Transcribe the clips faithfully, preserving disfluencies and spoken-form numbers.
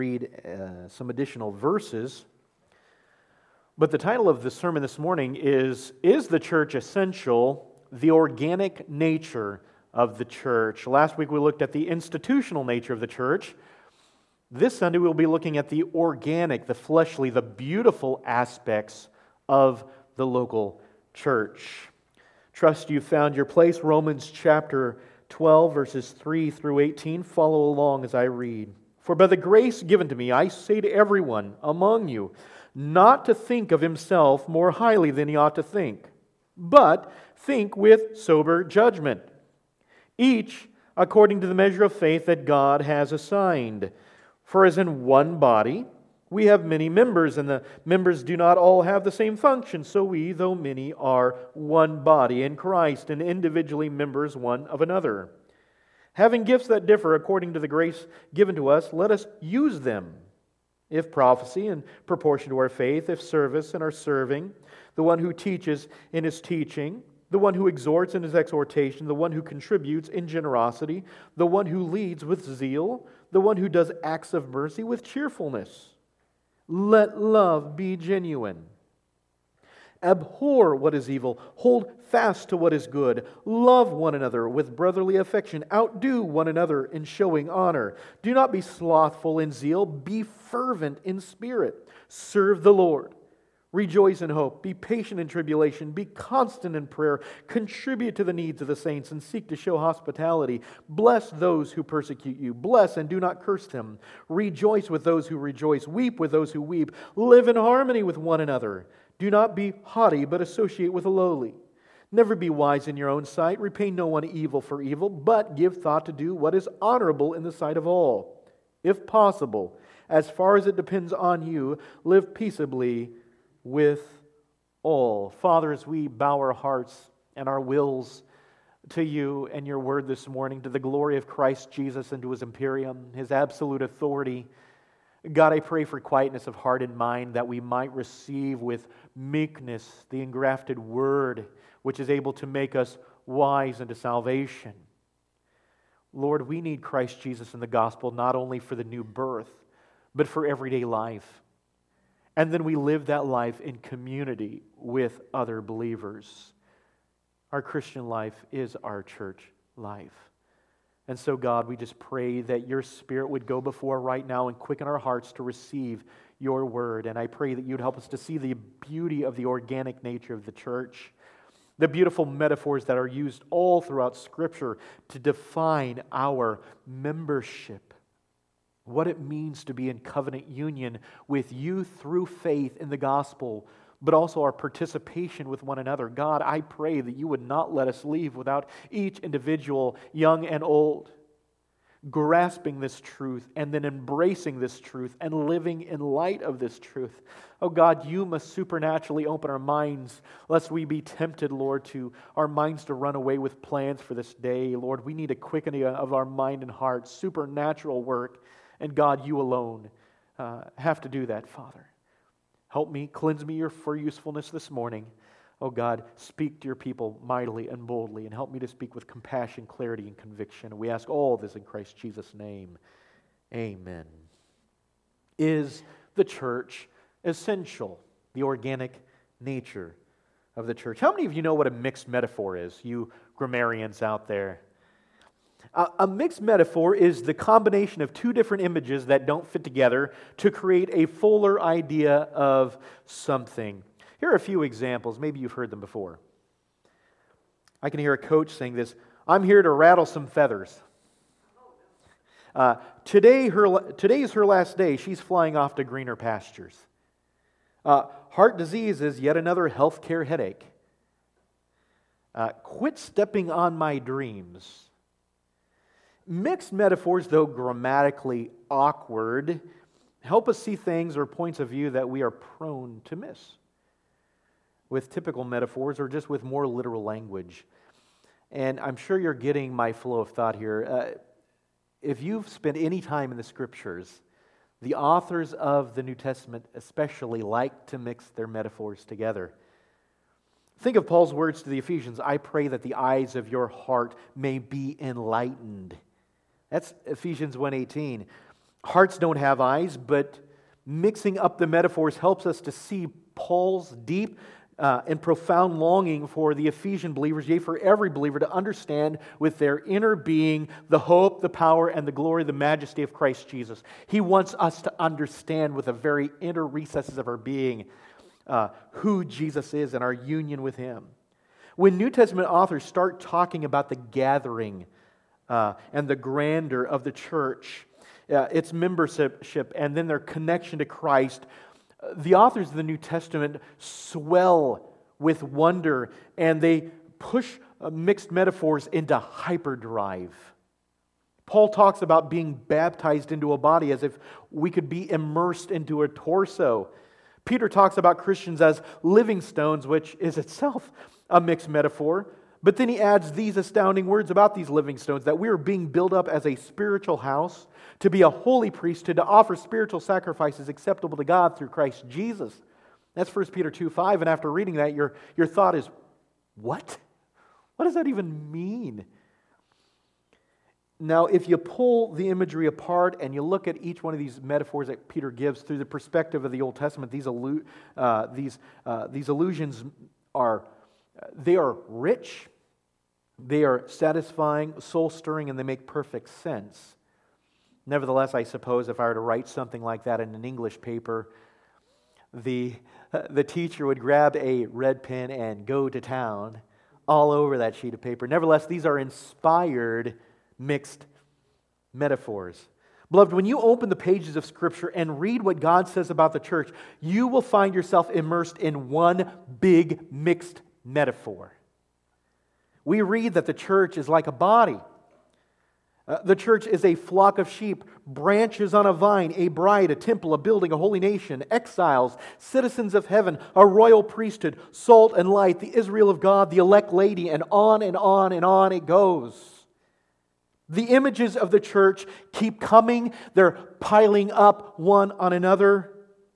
read uh, some additional verses. But the title of the sermon this morning is, Is the Church Essential? The Organic Nature of the Church. Last week we looked at the institutional nature of the church. This Sunday we'll be looking at the organic, the fleshly, the beautiful aspects of the local church. Trust you found your place. Romans chapter twelve, verses three through eighteen. Follow along as I read. For by the grace given to me, I say to everyone among you, not to think of himself more highly than he ought to think, but think with sober judgment, each according to the measure of faith that God has assigned. For as in one body we have many members, and the members do not all have the same function, so we, though many, are one body in Christ, and individually members one of another. Having gifts that differ according to the grace given to us, let us use them. If prophecy, in proportion to our faith; if service, in our serving; the one who teaches in his teaching; the one who exhorts in his exhortation; the one who contributes in generosity; the one who leads with zeal; the one who does acts of mercy with cheerfulness. Let love be genuine. Abhor what is evil. Hold fast to what is good. Love one another with brotherly affection. Outdo one another in showing honor. Do not be slothful in zeal. Be fervent in spirit. Serve the Lord. Rejoice in hope. Be patient in tribulation. Be constant in prayer. Contribute to the needs of the saints and seek to show hospitality. Bless those who persecute you. Bless and do not curse them. Rejoice with those who rejoice. Weep with those who weep. Live in harmony with one another. Do not be haughty, but associate with the lowly. Never be wise in your own sight. Repay no one evil for evil, but give thought to do what is honorable in the sight of all. If possible, as far as it depends on you, live peaceably with all. Father, as we bow our hearts and our wills to you and your word this morning, to the glory of Christ Jesus and to his imperium, his absolute authority, God, I pray for quietness of heart and mind, that we might receive with meekness the engrafted word, which is able to make us wise unto salvation. Lord, we need Christ Jesus in the gospel, not only for the new birth, but for everyday life. And then we live that life in community with other believers. Our Christian life is our church life. And so, God, we just pray that your Spirit would go before right now and quicken our hearts to receive your word. And I pray that you'd help us to see the beauty of the organic nature of the church, the beautiful metaphors that are used all throughout Scripture to define our membership, what it means to be in covenant union with you through faith in the gospel, but also our participation with one another. God, I pray that you would not let us leave without each individual, young and old, grasping this truth and then embracing this truth and living in light of this truth. Oh God, you must supernaturally open our minds, lest we be tempted, Lord, to our minds to run away with plans for this day. Lord, we need a quickening of our mind and heart, supernatural work, and God, you alone uh, have to do that, Father. Help me, cleanse me for usefulness this morning. Oh God, speak to your people mightily and boldly, and help me to speak with compassion, clarity, and conviction. We ask all this in Christ Jesus' name. Amen. Is the church essential? The organic nature of the church. How many of you know what a mixed metaphor is, you grammarians out there? Uh, a mixed metaphor is the combination of two different images that don't fit together to create a fuller idea of something. Here are a few examples. Maybe you've heard them before. I can hear a coach saying this: I'm here to rattle some feathers. Uh, today, her, today is her last day. She's flying off to greener pastures. Uh, heart disease is yet another healthcare headache. Uh, quit stepping on my dreams. Mixed metaphors, though grammatically awkward, help us see things or points of view that we are prone to miss with typical metaphors or just with more literal language. And I'm sure you're getting my flow of thought here. Uh, if you've spent any time in the Scriptures, the authors of the New Testament especially like to mix their metaphors together. Think of Paul's words to the Ephesians: I pray that the eyes of your heart may be enlightened. That's Ephesians one eighteen. Hearts don't have eyes, but mixing up the metaphors helps us to see Paul's deep uh, and profound longing for the Ephesian believers, yea, for every believer, to understand with their inner being the hope, the power, and the glory, the majesty of Christ Jesus. He wants us to understand with the very inner recesses of our being uh, who Jesus is and our union with Him. When New Testament authors start talking about the gathering uh, and the grandeur of the church, uh, its membership, and then their connection to Christ, the authors of the New Testament swell with wonder, and they push uh, mixed metaphors into hyperdrive. Paul talks about being baptized into a body as if we could be immersed into a torso. Peter talks about Christians as living stones, which is itself a mixed metaphor. But then he adds these astounding words about these living stones, that we are being built up as a spiritual house, to be a holy priesthood, to offer spiritual sacrifices acceptable to God through Christ Jesus. That's First Peter two five, and after reading that, your, your thought is, what? What does that even mean? Now, if you pull the imagery apart and you look at each one of these metaphors that Peter gives through the perspective of the Old Testament, these, allu- uh, these, uh, these allusions are, they are rich, they are satisfying, soul-stirring, and they make perfect sense. Nevertheless, I suppose if I were to write something like that in an English paper, the, uh, the teacher would grab a red pen and go to town all over that sheet of paper. Nevertheless, these are inspired mixed metaphors. Beloved, when you open the pages of Scripture and read what God says about the church, you will find yourself immersed in one big mixed metaphor. We read that the church is like a body. Uh, the church is a flock of sheep, branches on a vine, a bride, a temple, a building, a holy nation, exiles, citizens of heaven, a royal priesthood, salt and light, the Israel of God, the elect lady, and on and on and on it goes. The images of the church keep coming. They're piling up one on another.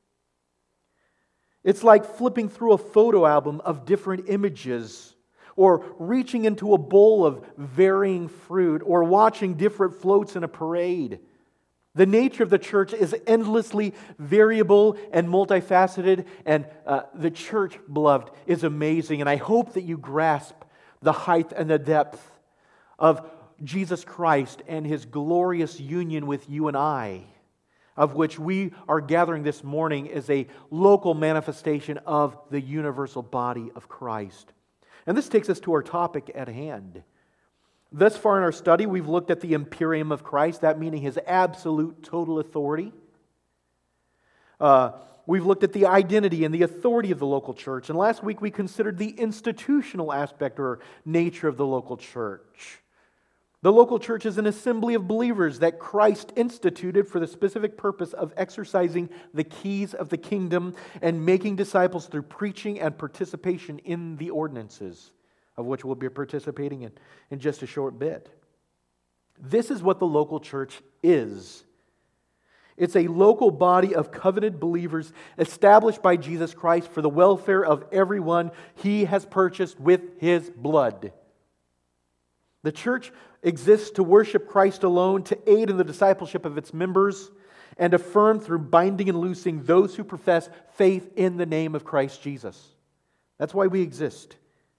It's like flipping through a photo album of different images, or reaching into a bowl of varying fruit, or watching different floats in a parade. The nature of the church is endlessly variable and multifaceted, and uh, the church, beloved, is amazing. And I hope that you grasp the height and the depth of Jesus Christ and His glorious union with you and I, of which we are gathering this morning as a local manifestation of the universal body of Christ. And this takes us to our topic at hand. Thus far in our study, we've looked at the imperium of Christ, that meaning His absolute total authority. Uh, we've looked at the identity and the authority of the local church. And last week we considered the institutional aspect or nature of the local church. The local church is an assembly of believers that Christ instituted for the specific purpose of exercising the keys of the kingdom and making disciples through preaching and participation in the ordinances, of which we'll be participating in in just a short bit. This is what the local church is. It's a local body of covenanted believers established by Jesus Christ for the welfare of everyone He has purchased with His blood. The church exists to worship Christ alone, to aid in the discipleship of its members, and affirm through binding and loosing those who profess faith in the name of Christ Jesus. That's why we exist.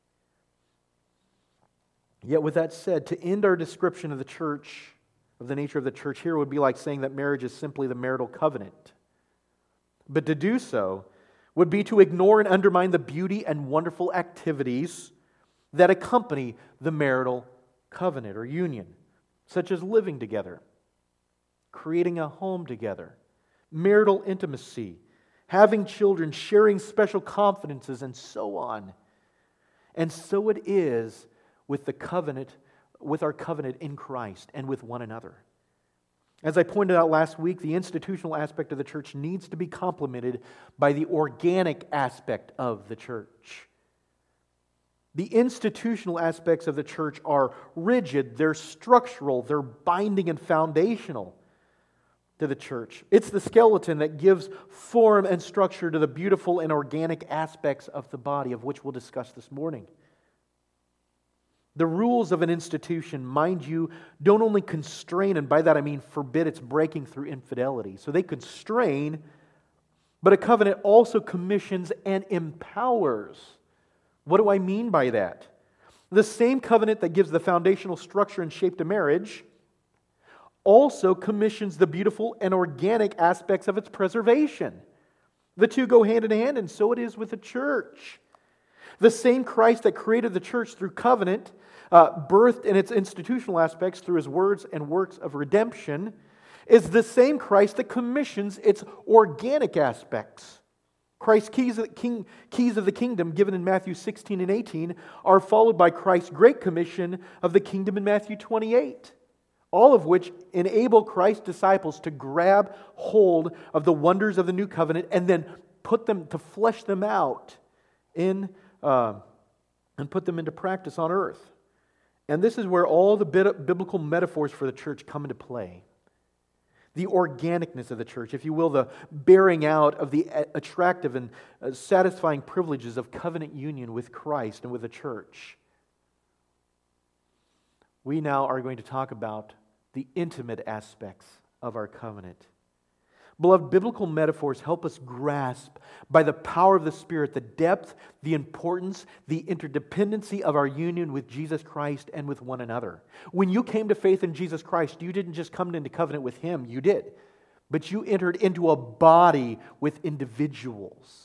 Yet with that said, to end our description of the church, of the nature of the church here, would be like saying that marriage is simply the marital covenant. But to do so would be to ignore and undermine the beauty and wonderful activities that accompany the marital covenant or union, such as living together, creating a home together, marital intimacy, having children, sharing special confidences, and so on. And so it is with the covenant, with our covenant in Christ and with one another. As I pointed out last week, the institutional aspect of the church needs to be complemented by the organic aspect of the church. The institutional aspects of the church are rigid, they're structural, they're binding and foundational to the church. It's the skeleton that gives form and structure to the beautiful and organic aspects of the body, of which we'll discuss this morning. The rules of an institution, mind you, don't only constrain, and by that I mean forbid its breaking through infidelity. So they constrain, but a covenant also commissions and empowers. What do I mean by that? The same covenant that gives the foundational structure and shape to marriage also commissions the beautiful and organic aspects of its preservation. The two go hand in hand, and so it is with the church. The same Christ that created the church through covenant, uh, birthed in its institutional aspects through His words and works of redemption, is the same Christ that commissions its organic aspects. Christ's keys, king, keys of the kingdom, given in Matthew sixteen and eighteen, are followed by Christ's great commission of the kingdom in Matthew twenty-eight. All of which enable Christ's disciples to grab hold of the wonders of the new covenant and then put them, to flesh them out in, uh, and put them into practice on earth. And this is where all the biblical metaphors for the church come into play. The organicness of the church, if you will, the bearing out of the attractive and satisfying privileges of covenant union with Christ and with the church. We now are going to talk about the intimate aspects of our covenant. Beloved, biblical metaphors help us grasp by the power of the Spirit the depth, the importance, the interdependency of our union with Jesus Christ and with one another. When you came to faith in Jesus Christ, you didn't just come into covenant with Him, you did. But you entered into a body with individuals.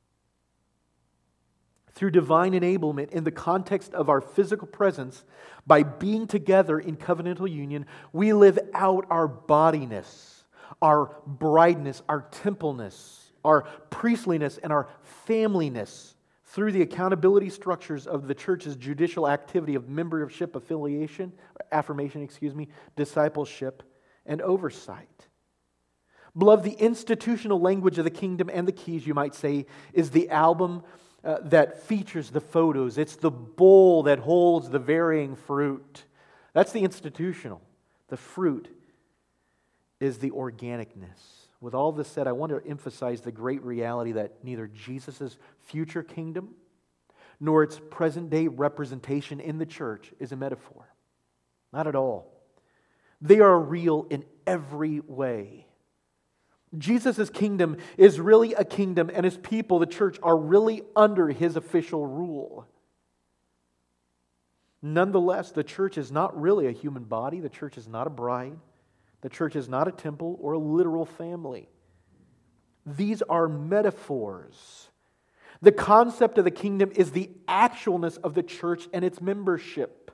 Through divine enablement in the context of our physical presence, by being together in covenantal union, we live out our bodiness, our brideness, our templeness, our priestliness, and our familyness through the accountability structures of the church's judicial activity of membership affiliation, affirmation, excuse me, discipleship, and oversight. Beloved, the institutional language of the kingdom and the keys, you might say, is the album Uh, that features the photos. It's the bowl that holds the varying fruit. That's the institutional. The fruit is the organicness. With all this said, I want to emphasize the great reality that neither Jesus' future kingdom nor its present-day representation in the church is a metaphor. Not at all. They are real in every way. Jesus' kingdom is really a kingdom, and His people, the church, are really under His official rule. Nonetheless, the church is not really a human body. The church is not a bride. The church is not a temple or a literal family. These are metaphors. The concept of the kingdom is the actualness of the church and its membership.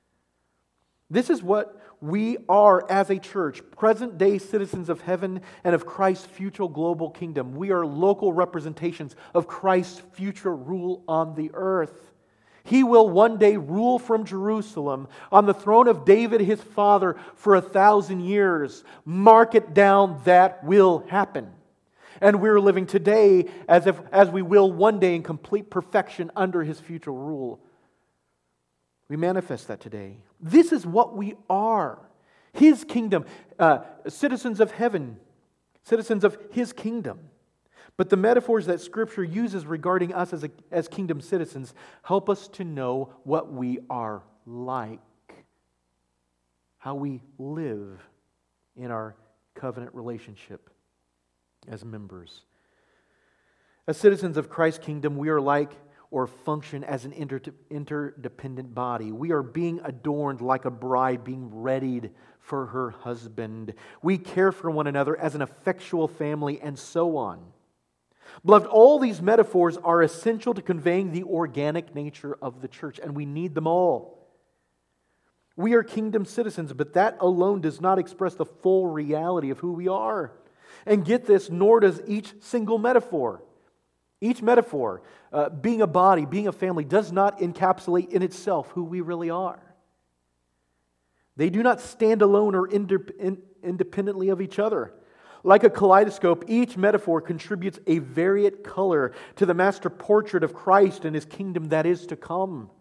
This is what we are as a church, present-day citizens of heaven and of Christ's future global kingdom. We are local representations of Christ's future rule on the earth. He will one day rule from Jerusalem on the throne of David, His father, for a thousand years. Mark it down, that will happen. And we're living today as if, as we will one day in complete perfection under His future rule. We manifest that today. This is what we are. His kingdom, uh, citizens of heaven, citizens of His kingdom. But the metaphors that Scripture uses regarding us as, a, as kingdom citizens help us to know what we are like, how we live in our covenant relationship as members. As citizens of Christ's kingdom, we are like or function as an inter- interdependent body. We are being adorned like a bride being readied for her husband. We care for one another as an effectual family, and so on. Beloved, all these metaphors are essential to conveying the organic nature of the church, and we need them all. We are kingdom citizens, but that alone does not express the full reality of who we are. And get this, nor does each single metaphor. Each metaphor, uh, being a body, being a family, does not encapsulate in itself who we really are. They do not stand alone or indep- in- independently of each other. Like a kaleidoscope, each metaphor contributes a varied color to the master portrait of Christ and His kingdom that is to come.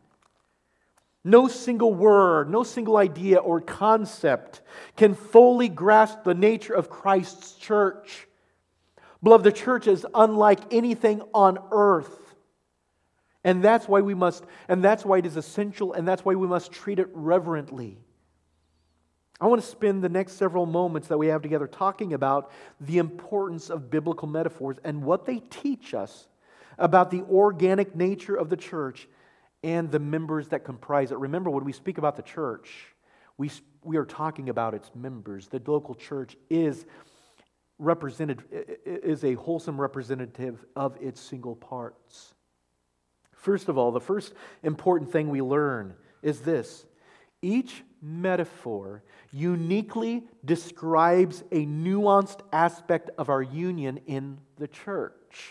No single word, no single idea or concept can fully grasp the nature of Christ's church. Beloved, the church is unlike anything on earth. And that's why we must, and that's why it is essential, and that's why we must treat it reverently. I want to spend the next several moments that we have together talking about the importance of biblical metaphors and what they teach us about the organic nature of the church and the members that comprise it. Remember, when we speak about the church, we, we are talking about its members. The local church is represented, is a wholesome representative of its single parts. First of all, the first important thing we learn is this: each metaphor uniquely describes a nuanced aspect of our union in the church.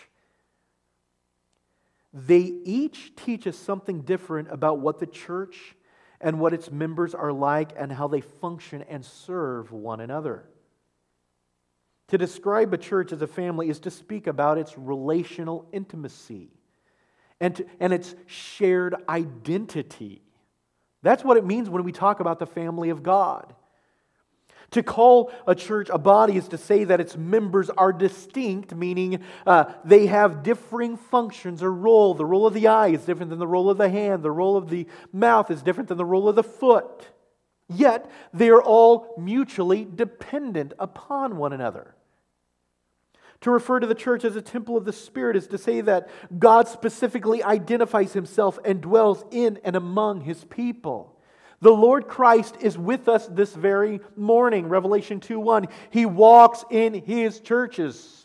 They each teach us something different about what the church and what its members are like and how they function and serve one another. To describe a church as a family is to speak about its relational intimacy and, to, and its shared identity. That's what it means when we talk about the family of God. To call a church a body is to say that its members are distinct, meaning uh, they have differing functions or role. The role of the eye is different than the role of the hand. The role of the mouth is different than the role of the foot. Yet, they are all mutually dependent upon one another. To refer to the church as a temple of the Spirit is to say that God specifically identifies Himself and dwells in and among His people. The Lord Christ is with us this very morning, Revelation two one. He walks in His churches.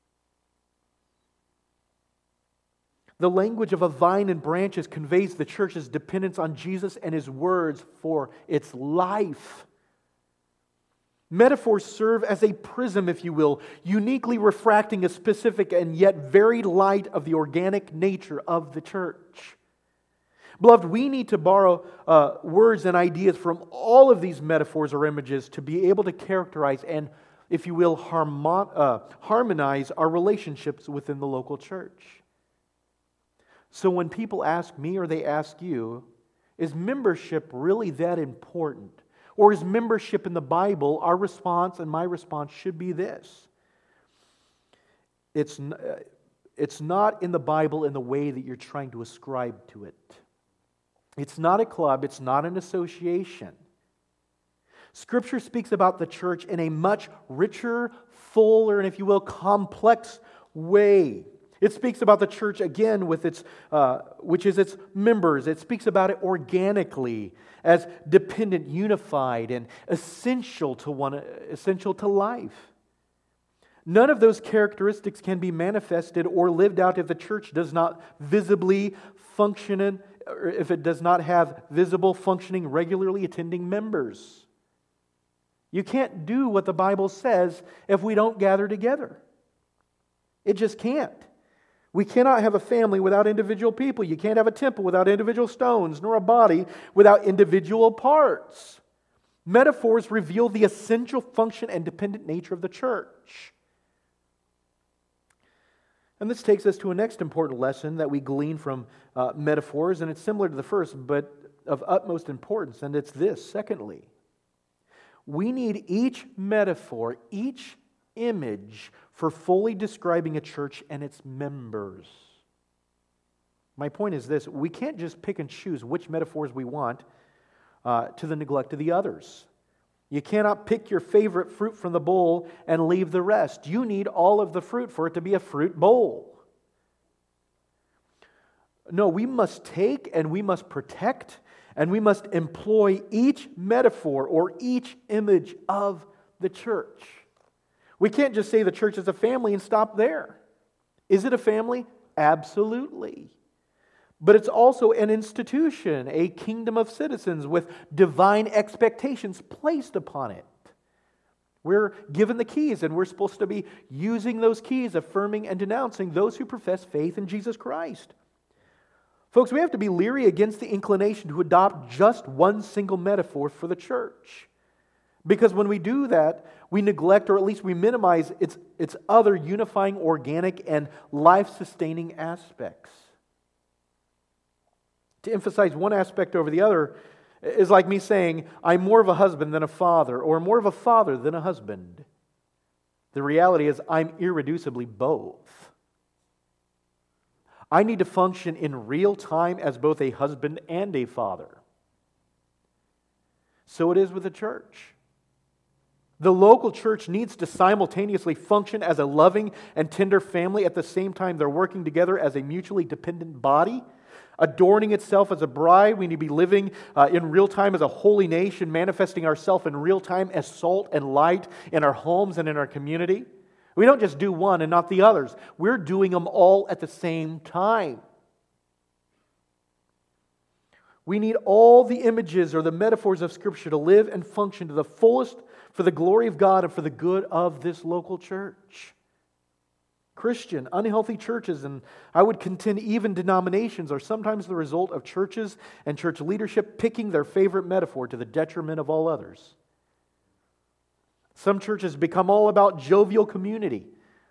The language of a vine and branches conveys the church's dependence on Jesus and His words for its life. Metaphors serve as a prism, if you will, uniquely refracting a specific and yet varied light of the organic nature of the church. Beloved, we need to borrow uh, words and ideas from all of these metaphors or images to be able to characterize and, if you will, harmon- uh, harmonize our relationships within the local church. So when people ask me or they ask you, is membership really that important? Or is membership in the Bible? Our response and my response should be this: It's, it's not in the Bible in the way that you're trying to ascribe to it. It's not a club, it's not an association. Scripture speaks about the church in a much richer, fuller, and if you will, complex way. It speaks about the church again with its, uh, which is its members. It speaks about it organically as dependent, unified, and essential to one, essential to life. None of those characteristics can be manifested or lived out if the church does not visibly function, in, or if it does not have visible, functioning, regularly attending members. You can't do what the Bible says if we don't gather together. It just can't. We cannot have a family without individual people. You can't have a temple without individual stones, nor a body without individual parts. Metaphors reveal the essential function and dependent nature of the church. And this takes us to a next important lesson that we glean from uh, metaphors, and it's similar to the first, but of utmost importance, and it's this. Secondly, we need each metaphor, each image for fully describing a church and its members. My point is this: we can't just pick and choose which metaphors we want uh, to the neglect of the others. You cannot pick your favorite fruit from the bowl and leave the rest. You need all of the fruit for it to be a fruit bowl. No, we must take and we must protect and we must employ each metaphor or each image of the church. We can't just say the church is a family and stop there. Is it a family? Absolutely. But it's also an institution, a kingdom of citizens with divine expectations placed upon it. We're given the keys and we're supposed to be using those keys, affirming and denouncing those who profess faith in Jesus Christ. Folks, we have to be leery against the inclination to adopt just one single metaphor for the church. Because when we do that, we neglect or at least we minimize its, its other unifying, organic, and life-sustaining aspects. To emphasize one aspect over the other is like me saying, I'm more of a husband than a father, or more of a father than a husband. The reality is, I'm irreducibly both. I need to function in real time as both a husband and a father. So it is with the church. The local church needs to simultaneously function as a loving and tender family at the same time they're working together as a mutually dependent body, adorning itself as a bride. We need to be living uh, in real time as a holy nation, manifesting ourselves in real time as salt and light in our homes and in our community. We don't just do one and not the others. We're doing them all at the same time. We need all the images or the metaphors of Scripture to live and function to the fullest for the glory of God and for the good of this local church. Christian, unhealthy churches, and I would contend even denominations, are sometimes the result of churches and church leadership picking their favorite metaphor to the detriment of all others. Some churches become all about jovial community,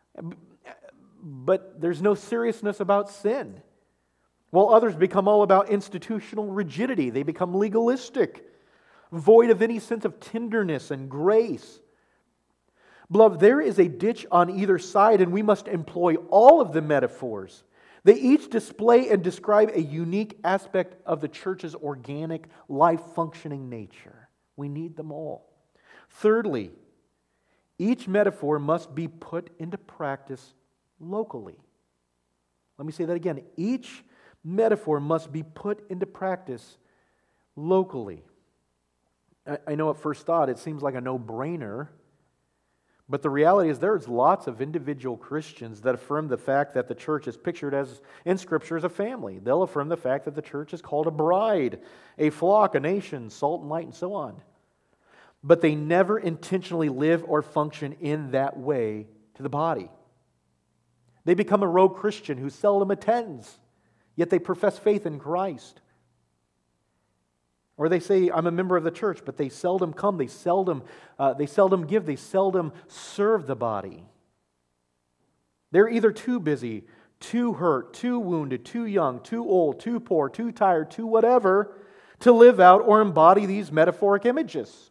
but there's no seriousness about sin. While others become all about institutional rigidity, they become legalistic, void of any sense of tenderness and grace. Beloved, there is a ditch on either side, and we must employ all of the metaphors. They each display and describe a unique aspect of the church's organic, life-functioning nature. We need them all. Thirdly, each metaphor must be put into practice locally. Let me say that again. Each metaphor must be put into practice locally. I know at first thought it seems like a no-brainer, but the reality is there's lots of individual Christians that affirm the fact that the church is pictured as in Scripture as a family. They'll affirm the fact that the church is called a bride, a flock, a nation, salt and light, and so on. But they never intentionally live or function in that way to the body. They become a rogue Christian who seldom attends, yet they profess faith in Christ. Or they say, I'm a member of the church, but they seldom come, they seldom, uh, they seldom give, they seldom serve the body. They're either too busy, too hurt, too wounded, too young, too old, too poor, too tired, too whatever, to live out or embody these metaphoric images.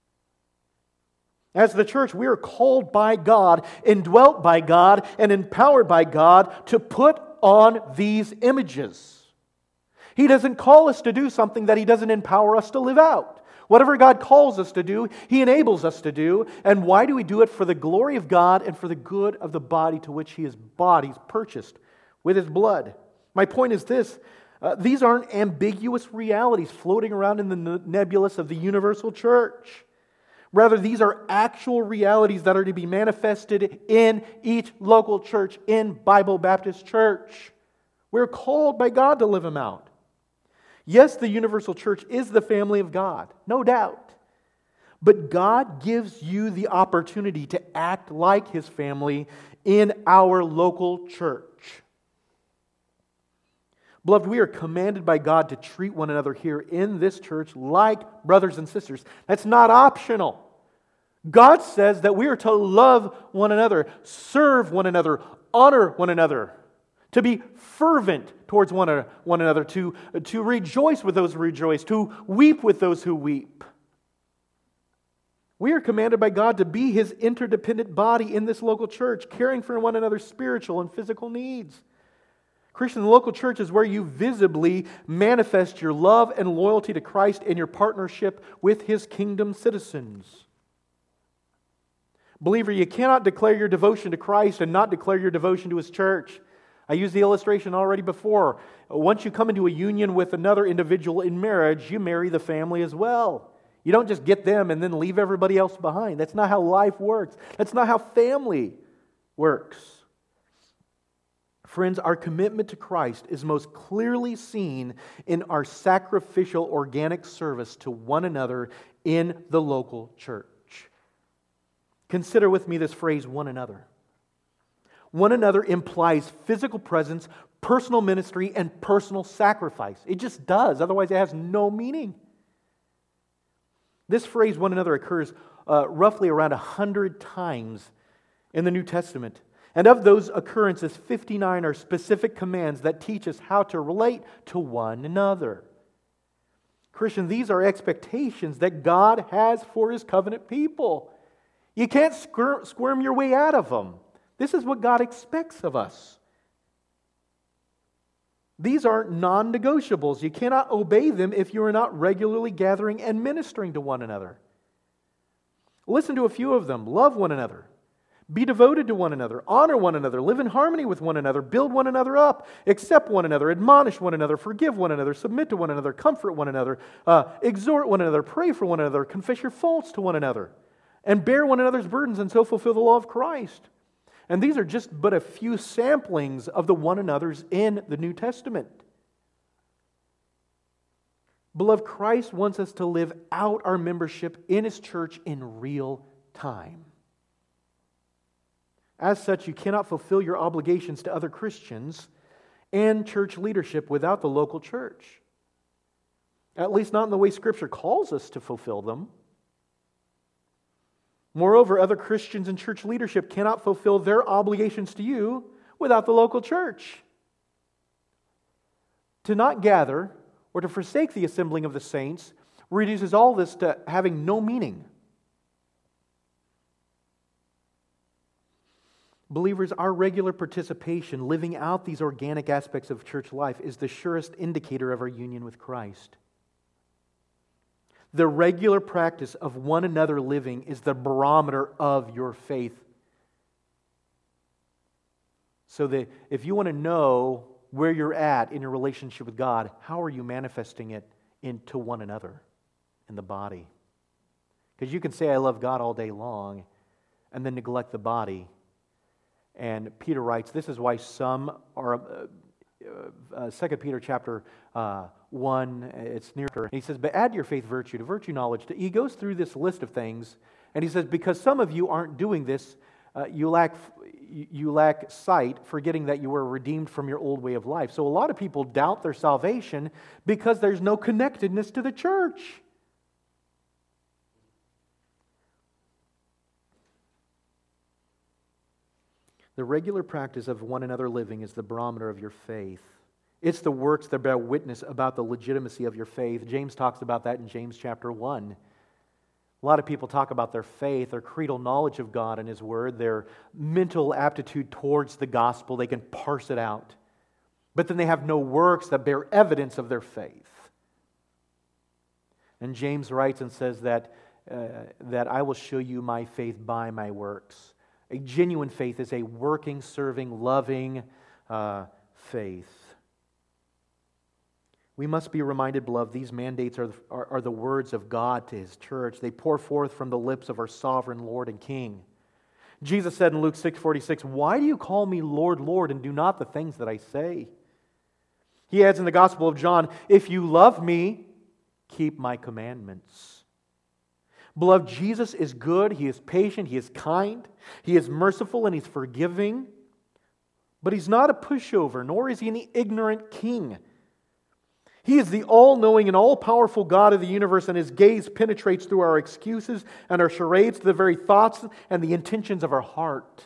As the church, we are called by God, indwelt by God, and empowered by God to put on these images. He doesn't call us to do something that He doesn't empower us to live out. Whatever God calls us to do, He enables us to do. And why do we do it? For the glory of God and for the good of the body to which He has bought, He's purchased with His blood. My point is this. Uh, these aren't ambiguous realities floating around in the nebulous of the universal church. Rather, these are actual realities that are to be manifested in each local church, in Bible Baptist Church. We're called by God to live them out. Yes, the universal church is the family of God, no doubt. But God gives you the opportunity to act like His family in our local church. Beloved, we are commanded by God to treat one another here in this church like brothers and sisters. That's not optional. God says that we are to love one another, serve one another, honor one another, to be fervent towards one, one another, to, to rejoice with those who rejoice, to weep with those who weep. We are commanded by God to be His interdependent body in this local church, caring for one another's spiritual and physical needs. Christian, the local church is where you visibly manifest your love and loyalty to Christ and your partnership with His kingdom citizens. Believer, you cannot declare your devotion to Christ and not declare your devotion to His church. I used the illustration already before. Once you come into a union with another individual in marriage, you marry the family as well. You don't just get them and then leave everybody else behind. That's not how life works. That's not how family works. Friends, our commitment to Christ is most clearly seen in our sacrificial organic service to one another in the local church. Consider with me this phrase, one another. One another implies physical presence, personal ministry, and personal sacrifice. It just does. Otherwise, it has no meaning. This phrase, one another, occurs uh, roughly around one hundred times in the New Testament. And of those occurrences, fifty-nine are specific commands that teach us how to relate to one another. Christian, these are expectations that God has for His covenant people. You can't squir- squirm your way out of them. This is what God expects of us. These are non-negotiables. You cannot obey them if you are not regularly gathering and ministering to one another. Listen to a few of them. Love one another. Be devoted to one another. Honor one another. Live in harmony with one another. Build one another up. Accept one another. Admonish one another. Forgive one another. Submit to one another. Comfort one another. Uh, exhort one another. Pray for one another. Confess your faults to one another. And bear one another's burdens, and so fulfill the law of Christ. And these are just but a few samplings of the one another's in the New Testament. Beloved, Christ wants us to live out our membership in His church in real time. As such, you cannot fulfill your obligations to other Christians and church leadership without the local church. At least not in the way Scripture calls us to fulfill them. Moreover, other Christians and church leadership cannot fulfill their obligations to you without the local church. To not gather or to forsake the assembling of the saints reduces all this to having no meaning. Believers, our regular participation, living out these organic aspects of church life, is the surest indicator of our union with Christ. The regular practice of one another living is the barometer of your faith. So that if you want to know where you're at in your relationship with God, how are you manifesting it into one another in the body? Because you can say, I love God all day long, and then neglect the body. And Peter writes, this is why some are, uh, uh, Second Peter chapter uh, one, it's near her. He says, but add to your faith virtue, to virtue knowledge. To, he goes through this list of things, and he says, because some of you aren't doing this, uh, you lack you lack sight, forgetting that you were redeemed from your old way of life. So a lot of people doubt their salvation because there's no connectedness to the church. The regular practice of one another living is the barometer of your faith. It's the works that bear witness about the legitimacy of your faith. James talks about that in James chapter one. A lot of people talk about their faith, their creedal knowledge of God and His Word, their mental aptitude towards the gospel. They can parse it out. But then they have no works that bear evidence of their faith. And James writes and says that, uh, that I will show you my faith by my works. A genuine faith is a working, serving, loving uh, faith. We must be reminded, beloved, these mandates are, are, are the words of God to His church. They pour forth from the lips of our sovereign Lord and King. Jesus said in Luke six forty-six, why do you call me Lord, Lord, and do not the things that I say? He adds in the Gospel of John, if you love me, keep my commandments. Beloved, Jesus is good, He is patient, He is kind, He is merciful, and He's forgiving. But He's not a pushover, nor is He an ignorant king. He is the all-knowing and all-powerful God of the universe, and His gaze penetrates through our excuses and our charades to the very thoughts and the intentions of our heart.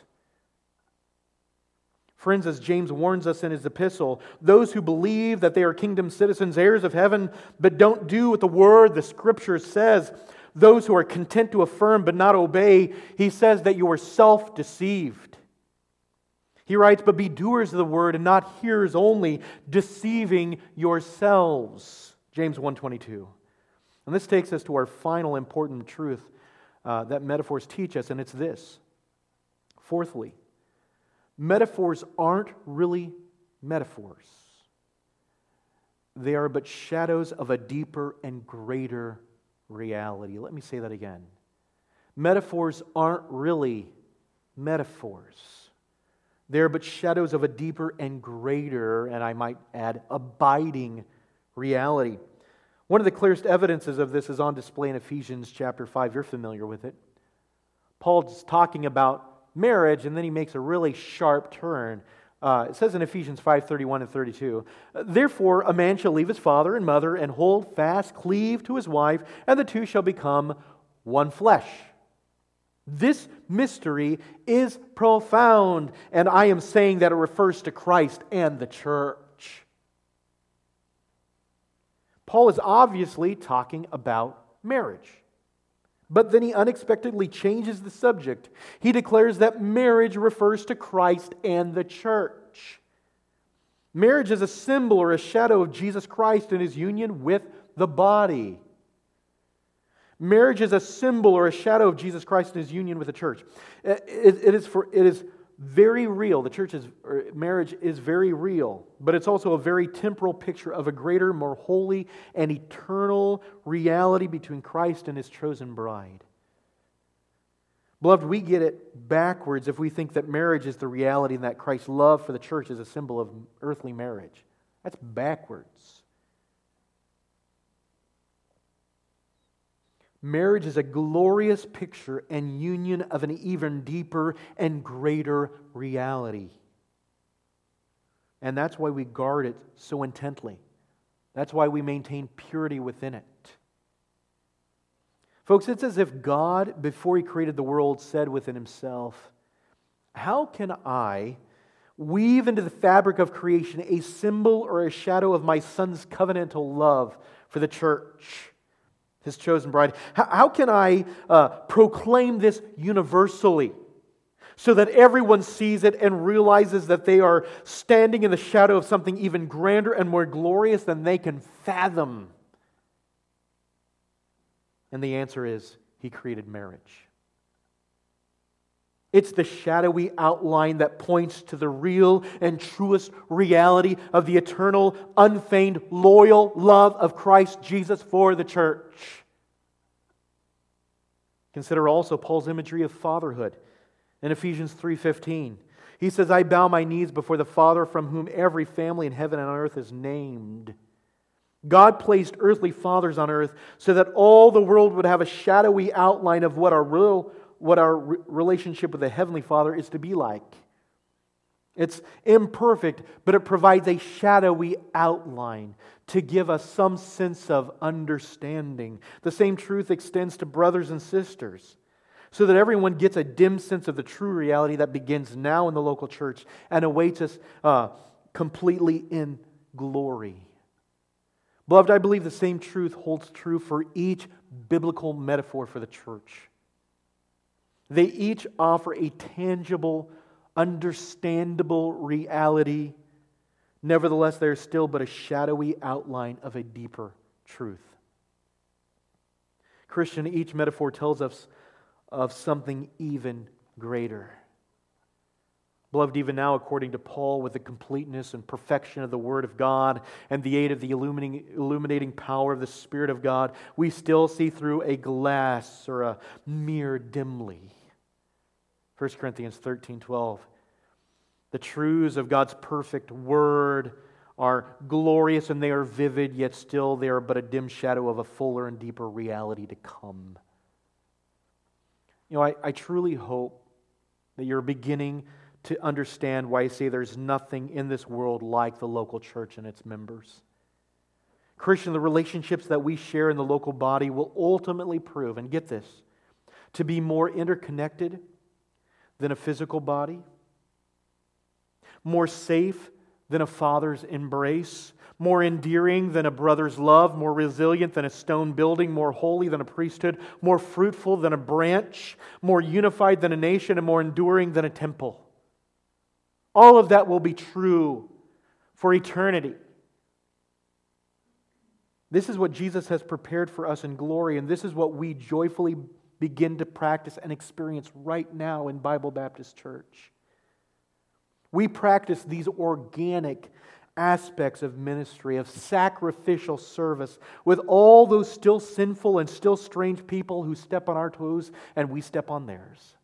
Friends, as James warns us in his epistle, those who believe that they are kingdom citizens, heirs of heaven, but don't do what the Word, the Scripture says, those who are content to affirm but not obey, he says that you are self-deceived. He writes, but be doers of the word and not hearers only, deceiving yourselves. James one twenty-two. And this takes us to our final important truth uh, that metaphors teach us, and it's this. Fourthly, metaphors aren't really metaphors. They are but shadows of a deeper and greater reality. Let me say that again. Metaphors aren't really metaphors. They're but shadows of a deeper and greater, and I might add, abiding reality. One of the clearest evidences of this is on display in Ephesians chapter five. You're familiar with it. Paul's talking about marriage, and then he makes a really sharp turn. Uh, it says in Ephesians five thirty-one and thirty-two, therefore a man shall leave his father and mother and hold fast, cleave to his wife, and the two shall become one flesh. This mystery is profound, and I am saying that it refers to Christ and the church. Paul is obviously talking about marriage. But then he unexpectedly changes the subject. He declares that marriage refers to Christ and the church. Marriage is a symbol or a shadow of Jesus Christ and His union with the body. Marriage is a symbol or a shadow of Jesus Christ and His union with the church. It, it, it is for it is very real. The church is or marriage is very real, but it's also a very temporal picture of a greater, more holy, and eternal reality between Christ and His chosen bride. Beloved, we get it backwards if we think that marriage is the reality and that Christ's love for the church is a symbol of earthly marriage. That's backwards. Marriage is a glorious picture and union of an even deeper and greater reality. And that's why we guard it so intently. That's why we maintain purity within it. Folks, it's as if God, before He created the world, said within Himself, how can I weave into the fabric of creation a symbol or a shadow of my Son's covenantal love for the church, His chosen bride? How, how can I uh, proclaim this universally so that everyone sees it and realizes that they are standing in the shadow of something even grander and more glorious than they can fathom? And the answer is, He created marriage. It's the shadowy outline that points to the real and truest reality of the eternal, unfeigned, loyal love of Christ Jesus for the church. Consider also Paul's imagery of fatherhood in Ephesians three fifteen. He says, I bow my knees before the Father from whom every family in heaven and on earth is named. God placed earthly fathers on earth so that all the world would have a shadowy outline of what our real, what our re- relationship with the Heavenly Father is to be like. It's imperfect, but it provides a shadowy outline to give us some sense of understanding. The same truth extends to brothers and sisters, so that everyone gets a dim sense of the true reality that begins now in the local church and awaits us uh, completely in glory. Beloved, I believe the same truth holds true for each biblical metaphor for the church. They each offer a tangible, understandable reality. Nevertheless, they are still but a shadowy outline of a deeper truth. Christian, each metaphor tells us of something even greater. Beloved, even now, according to Paul, with the completeness and perfection of the Word of God and the aid of the illuminating, illuminating power of the Spirit of God, we still see through a glass or a mirror dimly. First Corinthians thirteen twelve. The truths of God's perfect Word are glorious and they are vivid, yet still they are but a dim shadow of a fuller and deeper reality to come. You know, I, I truly hope that you're beginning to understand why I say there's nothing in this world like the local church and its members. Christian, the relationships that we share in the local body will ultimately prove, and get this, to be more interconnected than a physical body, more safe than a father's embrace, more endearing than a brother's love, more resilient than a stone building, more holy than a priesthood, more fruitful than a branch, more unified than a nation, and more enduring than a temple. All of that will be true for eternity. This is what Jesus has prepared for us in glory, and this is what we joyfully begin to practice and experience right now in Bible Baptist Church. We practice these organic aspects of ministry, of sacrificial service, with all those still sinful and still strange people who step on our toes and we step on theirs.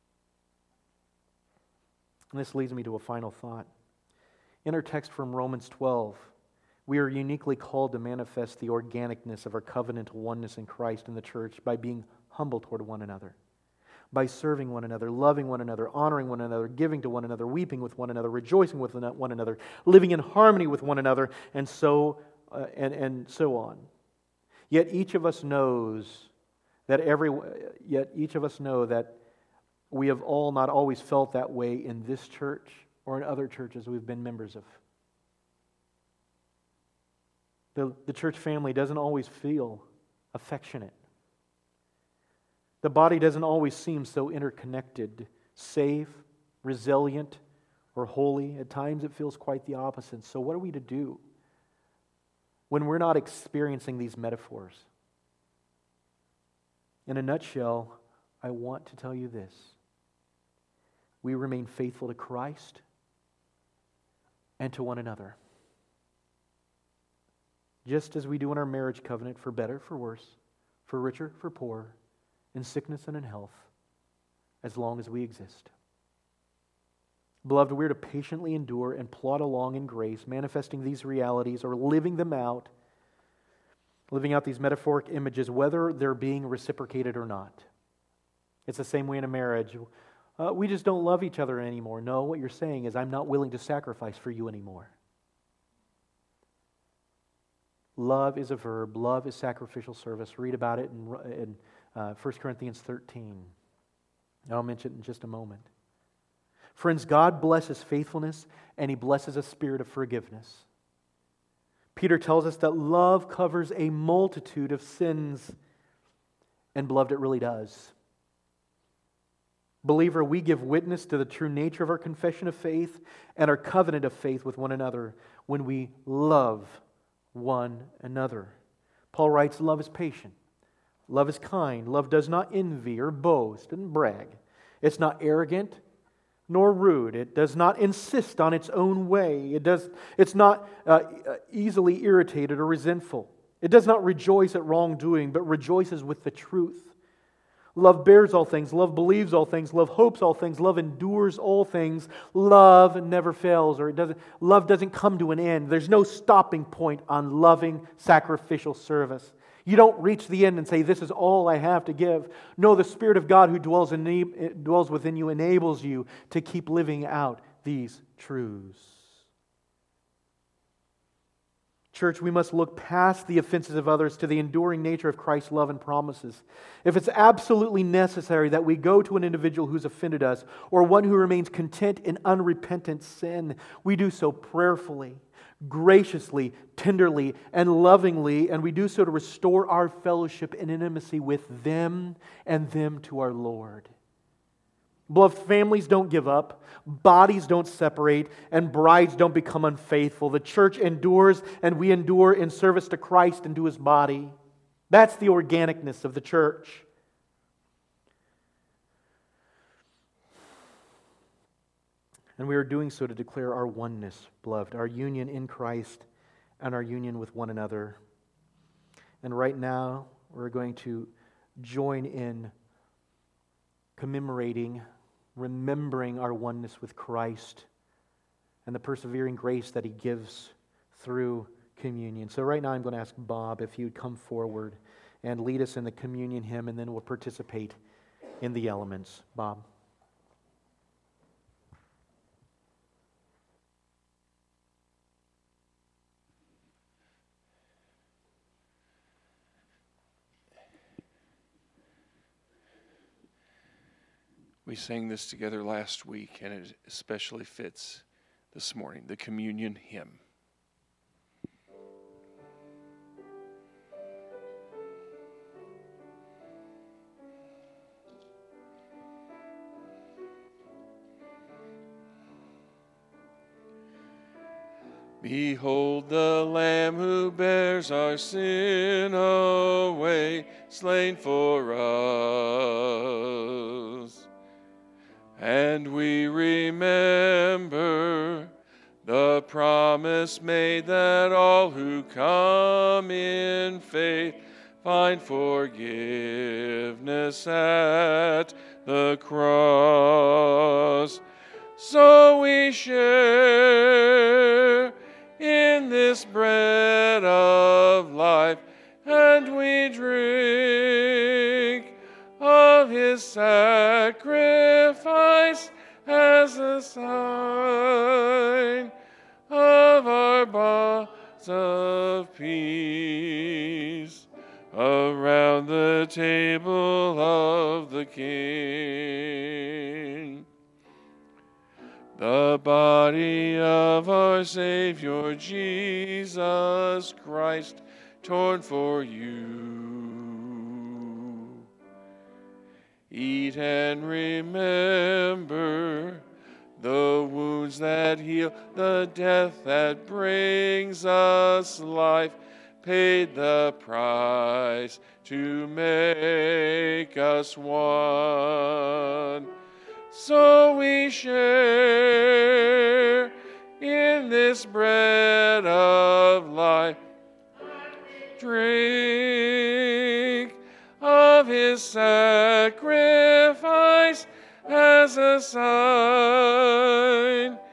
And this leads me to a final thought. In our text from Romans twelve, we are uniquely called to manifest the organicness of our covenantal oneness in Christ in the church by being humble toward one another, by serving one another, loving one another, honoring one another, giving to one another, weeping with one another, rejoicing with one another, living in harmony with one another, and so uh, and and so on. Yet each of us knows that every yet each of us know that we have all not always felt that way in this church or in other churches we've been members of. The, the church family doesn't always feel affectionate. The body doesn't always seem so interconnected, safe, resilient, or holy. At times it feels quite the opposite. So what are we to do when we're not experiencing these metaphors? In a nutshell, I want to tell you this. We remain faithful to Christ and to one another. Just as we do in our marriage covenant, for better, for worse, for richer, for poorer, in sickness and in health, as long as we exist. Beloved, we're to patiently endure and plod along in grace, manifesting these realities or living them out, living out these metaphoric images, whether they're being reciprocated or not. It's the same way in a marriage. Uh, we just don't love each other anymore. No, what you're saying is, I'm not willing to sacrifice for you anymore. Love is a verb. Love is sacrificial service. Read about it in, in uh, First Corinthians thirteen. I'll mention it in just a moment. Friends, God blesses faithfulness and He blesses a spirit of forgiveness. Peter tells us that love covers a multitude of sins. And beloved, it really does. Believer, we give witness to the true nature of our confession of faith and our covenant of faith with one another when we love one another. Paul writes, love is patient. Love is kind. Love does not envy or boast and brag. It's not arrogant nor rude. It does not insist on its own way. It does, it's not uh, easily irritated or resentful. It does not rejoice at wrongdoing, but rejoices with the truth. Love bears all things. Love believes all things. Love hopes all things. Love endures all things. Love never fails, or it doesn't. Love doesn't come to an end. There's no stopping point on loving sacrificial service. You don't reach the end and say, this is all I have to give. No, the Spirit of God who dwells in, dwells within you enables you to keep living out these truths. Church, we must look past the offenses of others to the enduring nature of Christ's love and promises. If it's absolutely necessary that we go to an individual who's offended us, or one who remains content in unrepentant sin, we do so prayerfully, graciously, tenderly, and lovingly, and we do so to restore our fellowship and intimacy with them and them to our Lord. Beloved, families don't give up, bodies don't separate, and brides don't become unfaithful. The church endures, and we endure in service to Christ and to His body. That's the organicness of the church. And we are doing so to declare our oneness, beloved, our union in Christ and our union with one another. And right now, we're going to join in commemorating, remembering our oneness with Christ and the persevering grace that He gives through communion. So right now I'm going to ask Bob if he would come forward and lead us in the communion hymn, and then we'll participate in the elements. Bob. We sang this together last week, and it especially fits this morning, the communion hymn. Behold the Lamb who bears our sin away, slain for us. And we remember the promise made that all who come in faith find forgiveness at the cross. So we share in this bread of life, and we drink of His sacrifice as a sign of our bonds of peace around the table of the King. The body of our Savior Jesus Christ, torn for you. Eat and remember The wounds that heal, the death that brings us life, paid the price to make us one. So we share in this bread of life. Drink of his sacrifice as a sign